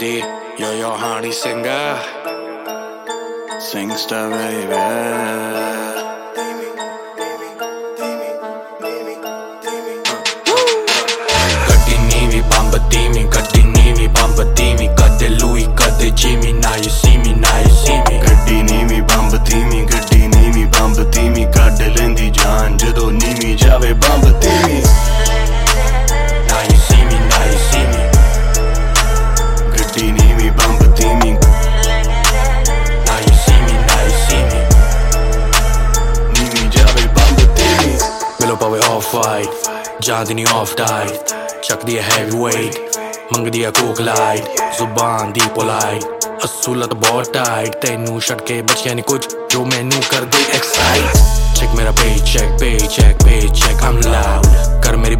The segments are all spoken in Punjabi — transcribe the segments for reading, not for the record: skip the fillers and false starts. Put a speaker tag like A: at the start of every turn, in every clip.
A: ਕਹਿੰਦੀ yo honey singer singster baby ਗੱਡੀ ਨੀਵੀਂ ਬੰਬ ਧੀਮੀ ਗੱਡੀ ਨੀਵੀਂ ਬੰਬ ਧੀਮੀ ਕਦੇ ਲੂਈ ਕਦੇ ਜਿਮੀ now you see me now you see me
B: ਗੱਡੀ ਨੀਵੀਂ ਬੰਬ ਧੀਮੀ ਗੱਡੀ ਨੀਵੀਂ ਬੰਬ ਧੀਮੀ ਕੱਢ ਲੈਂਦੀ ਜਾਨ ਜਦੋਂ ਨੀਵੀਂ ਜਾਵੇ ਬੰਬ ਧੀਮੀ
A: now you see me now you see me
B: ਗੱਡੀ ਨੀਵੀਂ ਬੰਬ ਧੀਮੀ
A: now you see me now you see me
B: ਨੀਵੀਂ ਜਾਵੇ ਬੰਬ ਧੀਮੀ
A: ਮਿਲੋ ਪਵੇ off white ਜਾਂਦੀ ਨੀ off diet ਚੱਕਦੀ ਹੈ heavyweight ਮੰਗਦੀ ਹੈ ਕੋਕ ਲਾਈਟ ਜ਼ੁਬਾਨ ਦੀ ਪੋਲਾਈਟ ਅਸੂਲਤ ਬਹੁਤ ਟਾਈਟ ਤੈਨੂੰ ਛੱਡ ਕੇ ਬਚਿਆ ਨੀ ਕੁਝ ਜੋ ਮੈਨੂੰ ਕਰਦੇ ਐਕਸਾਈਟ ਚੈੱਕ ਮੇਰਾ paycheck I'm loud ਕਰ ਮੇਰੀ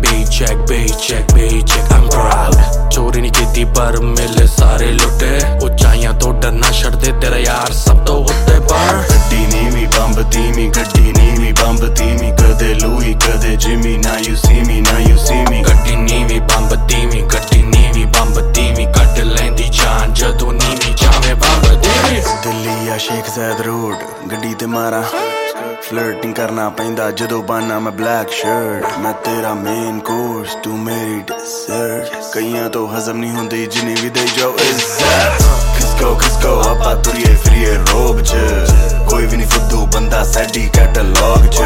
A: paycheck I'm proud ਚੋਰੀ ਨੀ ਕੀਤੀ ਪਰ ਮਿਲੇ ਸਾਰੇ ਲੁੱਟੇ ਉਚਾਈਆਂ ਤੋਂ ਡਰਨਾ ਛੱਡਦੇ ਤੇਰਾ ਯਾਰ ਸਭ ਤੋਂ ਉੱਤੇ ਪਰ
B: ਗੱਡੀ ਨੀਵੀਂ ਬੰਬ ਧੀਮੀ ਗੱਡੀ ਨੀਵੀਂ ਬੰਬ ਧੀਮੀ ਕਦੇ ਲੂਈ ਕਦੇ ਜਿਮੀ now you see me now you see me
A: ਗੱਡੀ ਨੀਵੀਂ ਬੰਬ ਧੀਮੀ ਗੱਡੀ ਨੀਵੀਂ ਬੰਬ ਧੀਮੀ ਕੱਢ ਲੈਂਦੀ ਜਾਨ ਜਦੋਂ ਨੀਵੀਂ ਜਾਵੇ ਬੰਬ ਧੀਮੀ
B: ਦਿੱਲੀ ਆ ਸ਼ੇਖ ਜ਼ੈਦ ਰੋਡ ਗੱਡੀ ਤੇ ਮਾਰਾਂ ਫਲਰਟਿੰਗ ਕਰਨਾ ਪੈਂਦਾ ਜਦੋਂ ਬਾਨਾ ਮੈਂ ਬਲੈਕ ਸ਼ਰਟ ਮੈਂ ਤੇਰਾ ਮੇਨ ਕੋਰਸ ਤੂੰ ਮੇਰੀ ਡਿਜ਼ਰਟ ਕਈਆਂ ਤੋਂ ਹਜ਼ਮ ਨਹੀਂ ਹੁੰਦੀ ਜਿੰਨੀ ਵੀ ਦੇ ਜਾਓ ਇੱਜ਼ਤ ਖਿਸਕੋ ਆਪਾਂ ਤੁਰੀਏ ਫਿਰੀਏ ਰੋਬ ਚ ਕੋਈ ਵੀ ਨਹੀਂ ਫੁੱਦੂ ਬੰਦਾ ਸਾਡੀ ਕੈਟਲੌਗ ਚ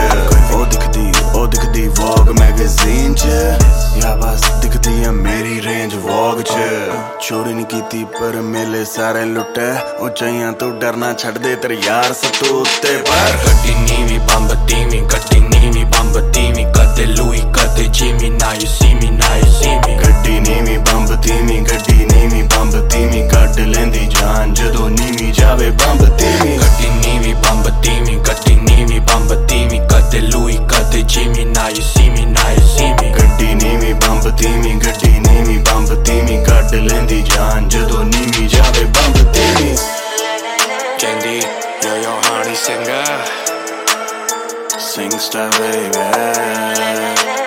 B: ਉਹ ਦਿਖਦੀ ਵੋਗ ਮੈਗਜ਼ੀਨ ਚ ਯਾ ਬਸ ਦਿਖਦੀ ਆ ਮੇਰੀ ਰੇਂਜ ਵੋਗ ਚ ਚੋਰੀ ਨਹੀਂ ਕੀਤੀ ਪਰ ਮੇਲੇ ਸਾਰੇ ਲੁੱਟੇ ਉਚਾਈਆਂ ਤੋਂ ਡਰਨਾ ਛੱਡਦੇ ਤੇਰੇ ਯਾਰ ਸਭ ਤੋਂ ਉੱਤੇ ਪਰ
A: ਗੱਡੀ ਨੀਵੀਂ ਬੰਬ ਧੀਮੀ ਗੱਡੀ ਨੀਵੀਂ ਬੰਬ ਧੀਮੀ ਕਦੇ ਲੂਈ ਕਦੇ ਜਿਮੀ now you see me now you see me
B: ਗੱਡੀ ਨੀਵੀਂ ਬੰਬ ਧੀਮੀ ਗੱਡੀ ਨੀਵੀਂ ਬੰਬ ਧੀਮੀ ਕੱਢ ਲੈਂਦੀ ਜਾਨ ਜਦੋਂ ਨੀਵੀਂ ਜਾਵੇ ਬੰਬ ਧੀਮੀ
A: ਗੱਡੀ ਨੀਵੀਂ ਬੰਬ ਧੀਮੀ ਗੱਡੀ ਨੀਵੀਂ ਬੰਬ ਧੀਮੀ ਕਦੇ ਲੂਈ ਕਦੇ ਜਿਮੀ now you see me now you see me
B: ਗੱਡੀ ਨੀਵੀਂ ਬੰਬ ਧੀਮੀ ਗੱਡੀ ਨੀਵੀਂ ਬੰਬ ਧੀਮੀ ਕੱਢ ਲੈਂਦੀ ਜਾਨ ਜਦੋਂ ਨੀਵੀਂ ਜਾਵੇ ਬੰਬ ਧੀਮੀ
A: ਕਹਿੰਦੀ yo honey singer
B: singster baby